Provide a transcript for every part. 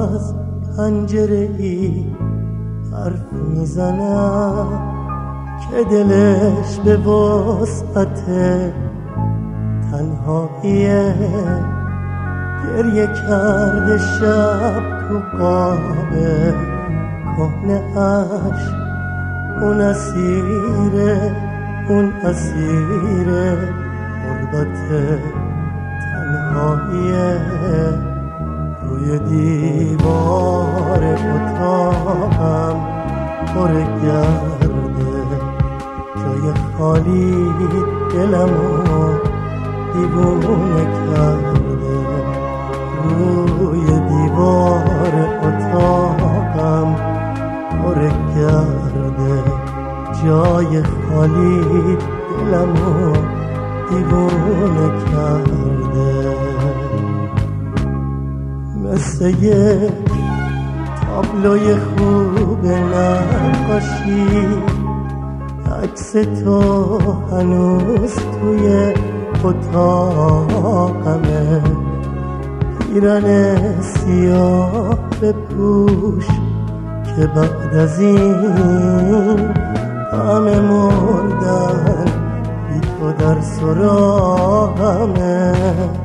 از پنجره‌ای حرف میزنم که دلش به وسعت تنهاییه. گریه کرده شب تو قاب کهنه اش، اون اسیره غربت تنهاییه. روی دیوار اتاقم پر گرده، جای خالی دلمو دیوونه کرده. روی دیوار اتاقم پر گرده، جای خالی دلمو دیوونه کرده. مثل یک تابلوی خوب نقاشی عکس تو هنوز توی اتاقمه. پیرن سیاه بپوش که بعد از این همه مردن بی تو در سراغمه.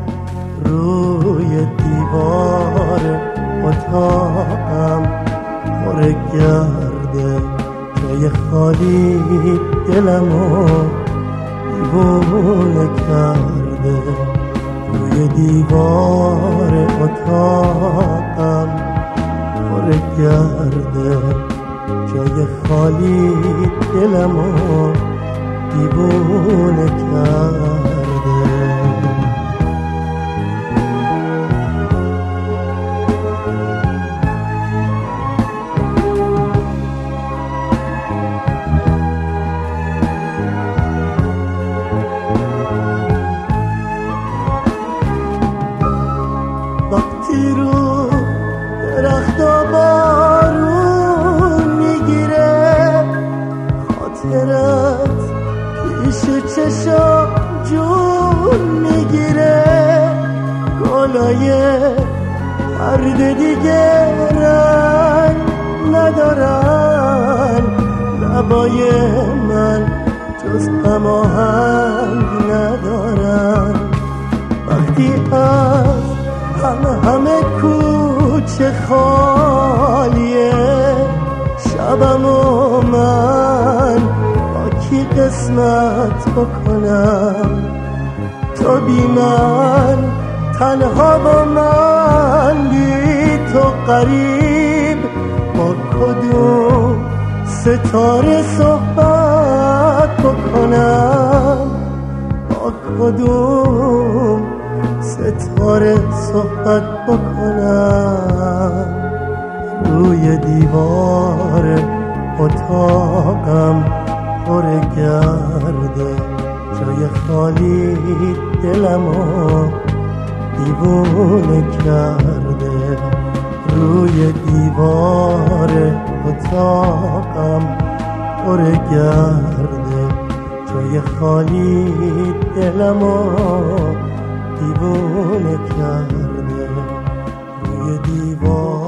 روی دیوار اتاقم پر گرده، جای خالی دلمو دیوونه کرده. روی دیوار اتاقم پر گرده، جای خالی دلمو دیوونه کرده. وقتی رو درختا بارون میگیره، خاطرت پیش چشم جون میگیره. گلای ورد دیگه رنگ ندارن، لبای من جز غم آهنگ ندارن. وقتی از همه کوچه خالیه، شبم و من با کی قسمت بکنم؟ تو بی من تنها با من، بی تو غریب. با کدوم ستاره صحبت بکنم؟ با کدوم ستاره صحبت بکنم؟ روی دیوار اتاقم پر گرده، جای خالی دلمو دیوونه کرده. روی دیوار اتاقم پر گرده، جای خالی دلمو دیوونه کرده. روی دیوار